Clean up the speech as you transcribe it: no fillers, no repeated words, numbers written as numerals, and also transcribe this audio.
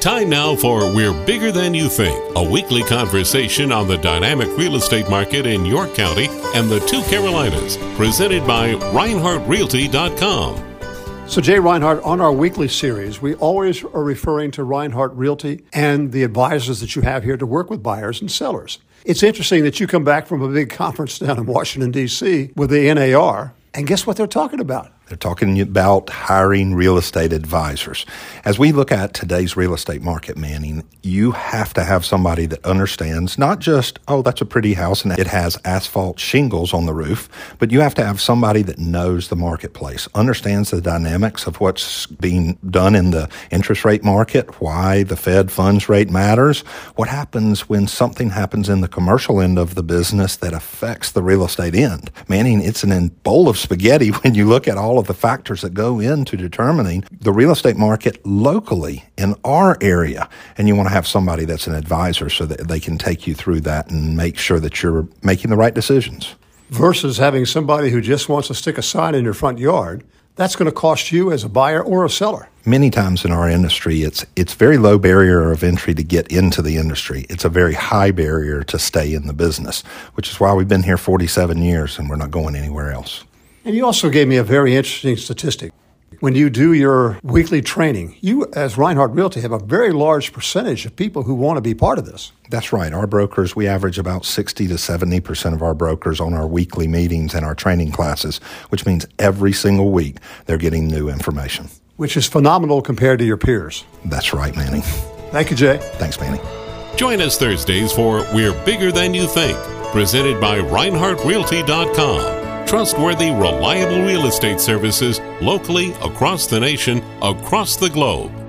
Time now for We're Bigger Than You Think, a weekly conversation on the dynamic real estate market in York County and the two Carolinas, presented by ReinhardtRealty.com. So Jay Reinhardt, on our weekly series, we always are referring to Reinhardt Realty and the advisors that you have here to work with buyers and sellers. It's interesting that you come back from a big conference down in Washington, D.C. with the NAR, and guess what they're talking about? They're talking about hiring real estate advisors. As we look at today's real estate market, Manning, you have to have somebody that understands not just, oh, that's a pretty house and it has asphalt shingles on the roof, but you have to have somebody that knows the marketplace, understands the dynamics of what's being done in the interest rate market, why the Fed funds rate matters, what happens when something happens in the commercial end of the business that affects the real estate end. Manning, it's an bowl of spaghetti when you look at all of the factors that go into determining the real estate market locally in our area. And you want to have somebody that's an advisor so that they can take you through that and make sure that you're making the right decisions. Versus having somebody who just wants to stick a sign in your front yard, that's going to cost you as a buyer or a seller. Many times in our industry, it's very low barrier of entry to get into the industry. It's a very high barrier to stay in the business, which is why we've been here 47 years and we're not going anywhere else. And you also gave me a very interesting statistic. When you do your weekly training, you, as Reinhardt Realty, have a very large percentage of people who want to be part of this. That's right. Our brokers, we average about 60 to 70% of our brokers on our weekly meetings and our training classes, which means every single week they're getting new information. Which is phenomenal compared to your peers. That's right, Manning. Thank you, Jay. Thanks, Manning. Join us Thursdays for We're Bigger Than You Think, presented by ReinhardtRealty.com. Trustworthy, reliable real estate services locally, across the nation, across the globe.